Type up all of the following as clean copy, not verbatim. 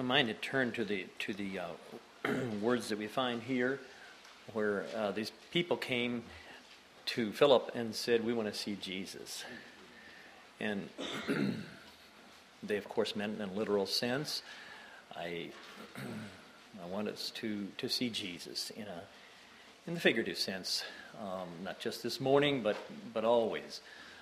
my mind had turned to the words that we find here, where these people came to Philip and said, "We want to see Jesus." And they, of course, meant in a literal sense. I want us to see Jesus in the figurative sense, not just this morning, but always.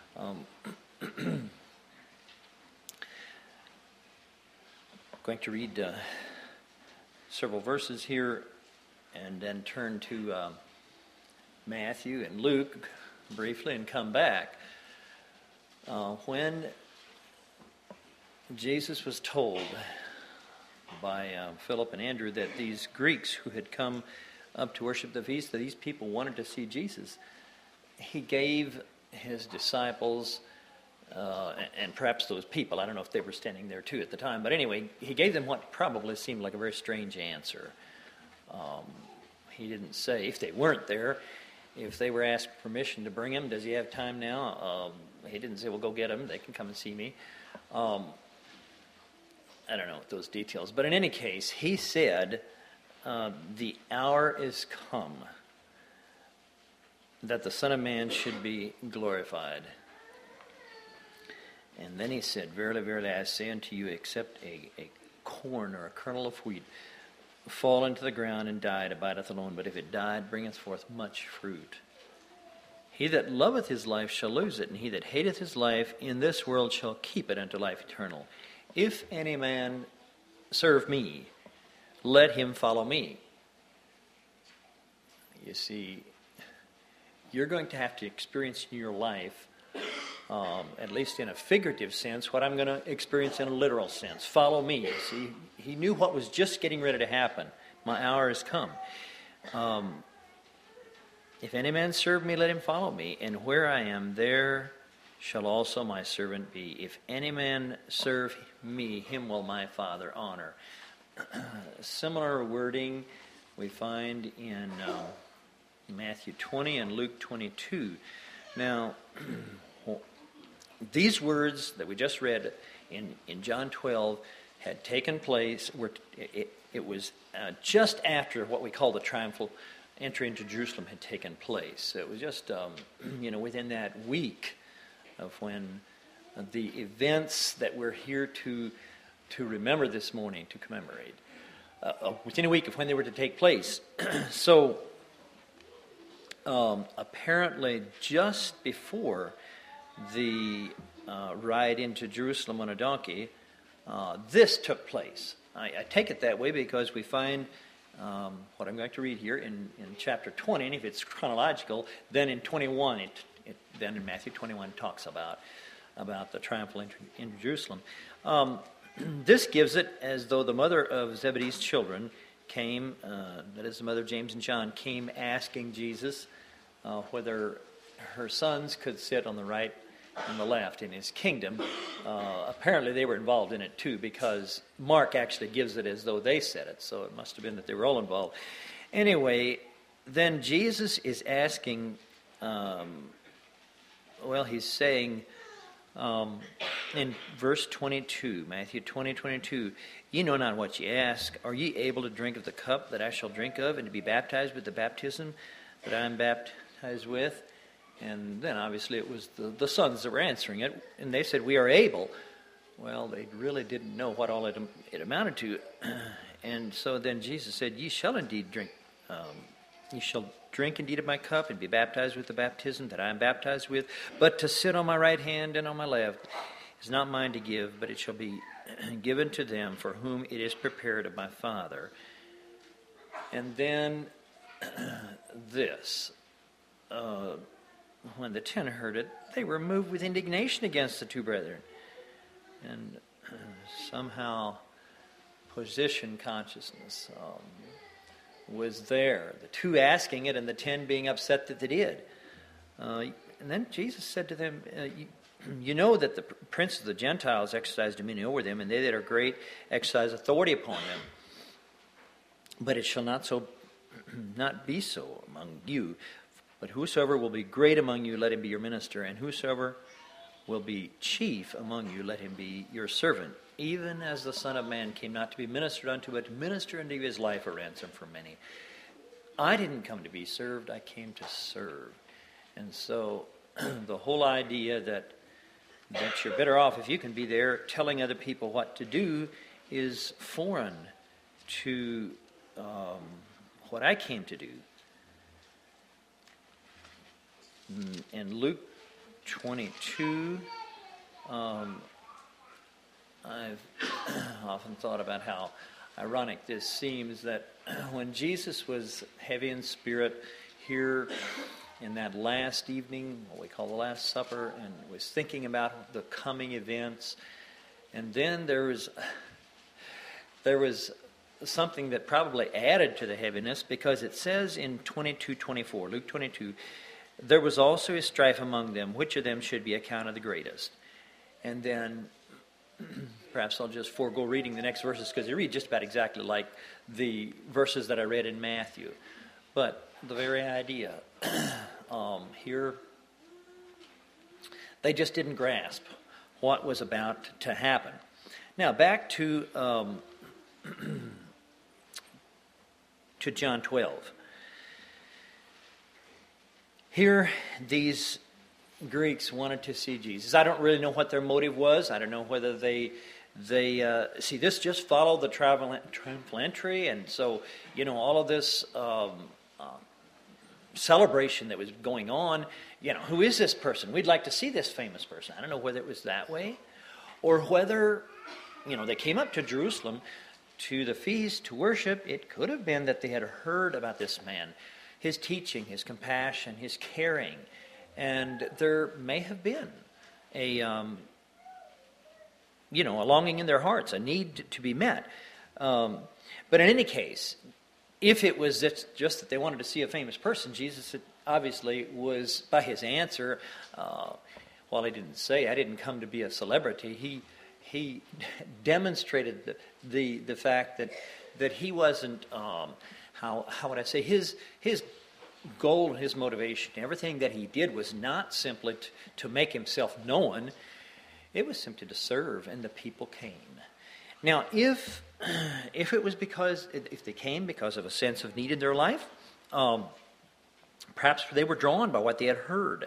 Going to read several verses here, and then turn to Matthew and Luke briefly, and come back. When Jesus was told by Philip and Andrew that these Greeks who had come up to worship the feast, that these people wanted to see Jesus, he gave his disciples, and perhaps those people, I don't know if they were standing there too at the time, but anyway, he gave them what probably seemed like a very strange answer. He didn't say, if they weren't there, if they were asked permission to bring him, does he have time now? He didn't say, well, go get him, they can come and see me. I don't know those details, but in any case, he said, the hour is come that the Son of Man should be glorified. And then he said, verily, verily, I say unto you, except a corn or a kernel of wheat fall into the ground and die, it abideth alone, but if it died, bringeth forth much fruit. He that loveth his life shall lose it, and he that hateth his life in this world shall keep it unto life eternal. If any man serve me, let him follow me. You see, you're going to have to experience in your life, at least in a figurative sense, what I'm going to experience in a literal sense. Follow me. You see, he knew what was just getting ready to happen. My hour has come. If any man serve me, let him follow me. And where I am, there shall also my servant be. If any man serve me, him will my Father honor. Similar wording we find in Matthew 20 and Luke 22. Now, these words that we just read in John 12 had taken place. It was just after what we call the triumphal entry into Jerusalem had taken place. So it was just within that week of when the events that we're here to remember this morning, to commemorate, within a week of when they were to take place. So apparently just before the ride into Jerusalem on a donkey, this took place. I take it that way because we find what I'm going to read here in chapter 20, and if it's chronological, then in 21, then in Matthew 21 talks about the triumphal entry into Jerusalem. This gives it as though the mother of Zebedee's children came, that is the mother of James and John, came asking Jesus whether her sons could sit on the right and the left in his kingdom. Apparently they were involved in it too, because Mark actually gives it as though they said it, so it must have been that they were all involved. Anyway, then Jesus is asking, he's saying in verse 22, Matthew 20:22, ye know not what ye ask. Are ye able to drink of the cup that I shall drink of, and to be baptized with the baptism that I am baptized with? And then obviously it was the sons that were answering it, and they said, we are able. Well, they really didn't know what all it amounted to. And so then Jesus said, ye shall indeed drink, ye shall drink indeed of my cup and be baptized with the baptism that I am baptized with. But to sit on my right hand and on my left is not mine to give, but it shall be given to them for whom it is prepared of my Father. And then this, when the 10 heard it, they were moved with indignation against the two brethren. And somehow position consciousness was there. The two asking it and the 10 being upset that they did. And then Jesus said to them, you know that the prince of the Gentiles exercise dominion over them, and they that are great exercise authority upon them. But it shall not be so among you. But whosoever will be great among you, let him be your minister. And whosoever will be chief among you, let him be your servant. Even as the Son of Man came not to be ministered unto, but to minister unto his life a ransom for many. I didn't come to be served, I came to serve. And so the whole idea that you're better off if you can be there telling other people what to do is foreign to what I came to do. In Luke 22, I've often thought about how ironic this seems that when Jesus was heavy in spirit here in that last evening, what we call the Last Supper, and was thinking about the coming events, and then there was something that probably added to the heaviness, because it says in 22:24, Luke 22, there was also a strife among them, which of them should be accounted the greatest. And then perhaps I'll just forego reading the next verses because they read just about exactly like the verses that I read in Matthew. But the very idea here, they just didn't grasp what was about to happen. Now back to John 12. Here, these Greeks wanted to see Jesus. I don't really know what their motive was. I don't know whether they see this just followed the triumphal entry, and so all of this celebration that was going on. Who is this person? We'd like to see this famous person. I don't know whether it was that way, or whether they came up to Jerusalem to the feast to worship. It could have been that they had heard about this man, his teaching, his compassion, his caring, and there may have been a longing in their hearts, a need to be met. But in any case, if it was just that they wanted to see a famous person, Jesus obviously was, by his answer, while he didn't say, "I didn't come to be a celebrity," he demonstrated the fact that he wasn't. How would I say, his goal, his motivation, everything that he did was not simply to make himself known. It was simply to serve, and the people came. Now, if it was if they came because of a sense of need in their life, perhaps they were drawn by what they had heard.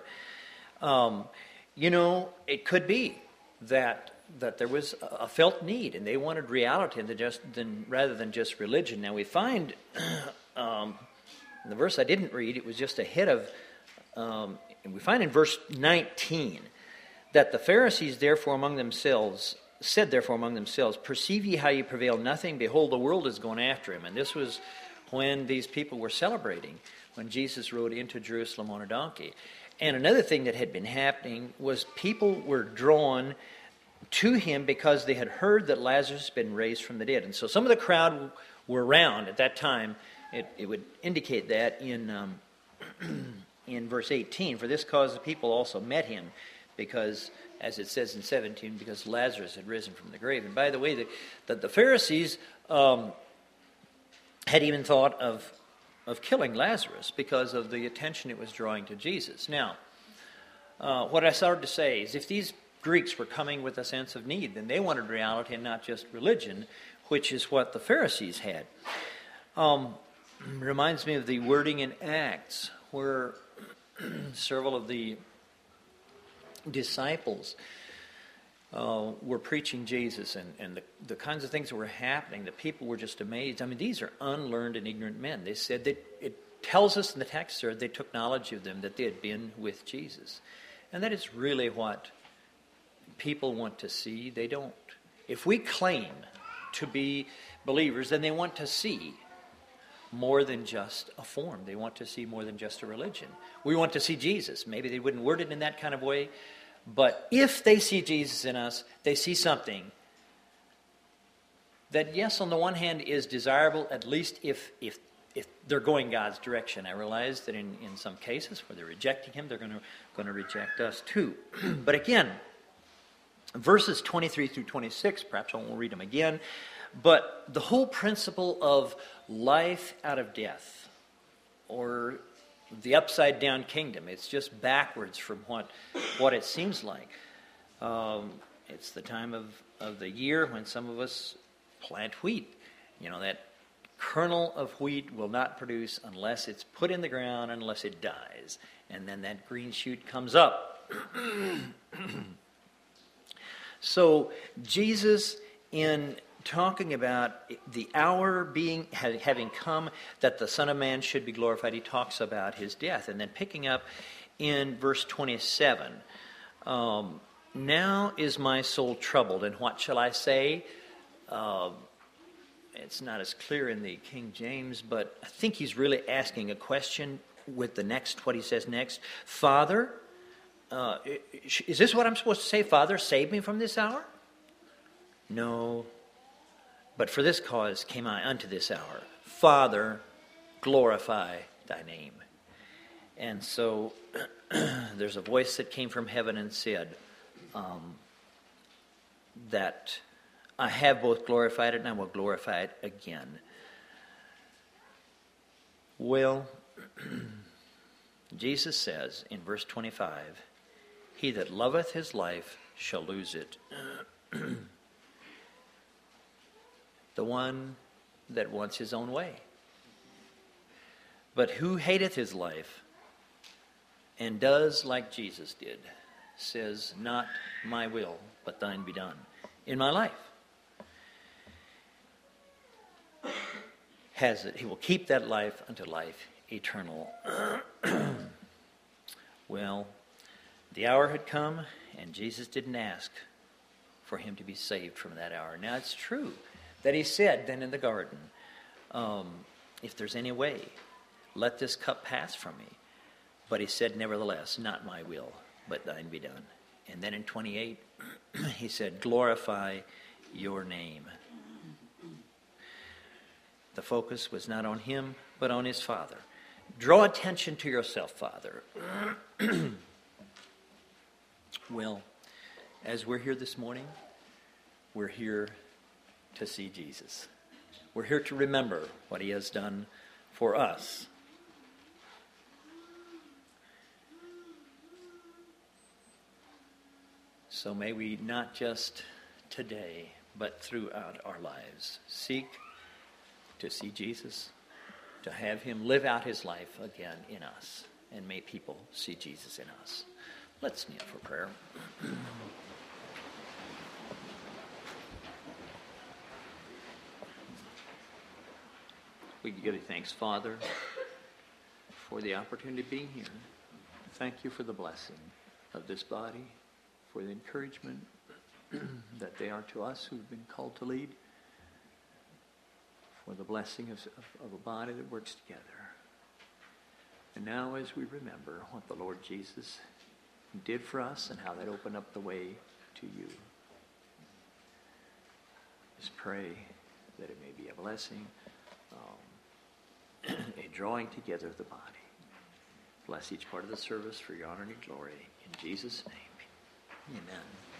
It could be that there was a felt need, and they wanted reality rather than just religion. Now we find in the verse I didn't read, it was just ahead of, and we find in verse 19 that the Pharisees said therefore among themselves, "Perceive ye how ye prevail nothing? Behold, the world is going after him." And this was when these people were celebrating, when Jesus rode into Jerusalem on a donkey. And another thing that had been happening was people were drawn to him because they had heard that Lazarus had been raised from the dead. And so some of the crowd were around at that time. It would indicate that in verse 18, "For this cause the people also met him, because," as it says in 17, "because Lazarus had risen from the grave." And by the way, the Pharisees had even thought of killing Lazarus because of the attention it was drawing to Jesus. Now, what I started to say is, if these Greeks were coming with a sense of need, then they wanted reality and not just religion, which is what the Pharisees had. Reminds me of the wording in Acts, where several of the disciples were preaching Jesus, and the kinds of things that were happening, the people were just amazed. I mean, these are unlearned and ignorant men. They said that it tells us in the text there they took knowledge of them, that they had been with Jesus. And that is really what people want to see. They don't. If we claim to be believers, then they want to see more than just a form. They want to see more than just a religion. We want to see Jesus. Maybe they wouldn't word it in that kind of way, but if they see Jesus in us, they see something that, yes, on the one hand is desirable, at least if they're going God's direction. I realize that in some cases where they're rejecting him, they're going to reject us too. But again, verses 23 through 26, perhaps I won't read them again, but the whole principle of life out of death, or the upside down kingdom, it's just backwards from what it seems like. It's the time of the year when some of us plant wheat. You know, that kernel of wheat will not produce unless it's put in the ground, unless it dies. And then that green shoot comes up. So Jesus, in talking about the hour having come that the Son of Man should be glorified, he talks about his death. And then picking up in verse 27, now is my soul troubled, and what shall I say? It's not as clear in the King James, but I think he's really asking a question with what he says next. Father, is this what I'm supposed to say? Father, save me from this hour? No, but for this cause came I unto this hour. Father, glorify thy name. And so there's a voice that came from heaven and said that I have both glorified it and I will glorify it again. Well, Jesus says in verse 25, he that loveth his life shall lose it. The one that wants his own way. But who hateth his life and does like Jesus did, says, not my will, but thine be done in my life. Has it. He will keep that life unto life eternal. Well, the hour had come, and Jesus didn't ask for him to be saved from that hour. Now, it's true that he said then in the garden, if there's any way, let this cup pass from me. But he said, nevertheless, not my will, but thine be done. And then in 28, he said, glorify your name. The focus was not on him, but on his Father. Draw attention to yourself, Father. Well, as we're here this morning, we're here to see Jesus. We're here to remember what he has done for us. So may we not just today, but throughout our lives, seek to see Jesus, to have him live out his life again in us. And may people see Jesus in us. Let's kneel for prayer. We give you thanks, Father, for the opportunity of being here. Thank you for the blessing of this body, for the encouragement that they are to us who've been called to lead, for the blessing of a body that works together. And now as we remember what the Lord Jesus did for us and how that opened up the way to you, just pray that it may be a blessing, a drawing together of the body. Bless each part of the service for your honor and your glory. In Jesus' name, amen.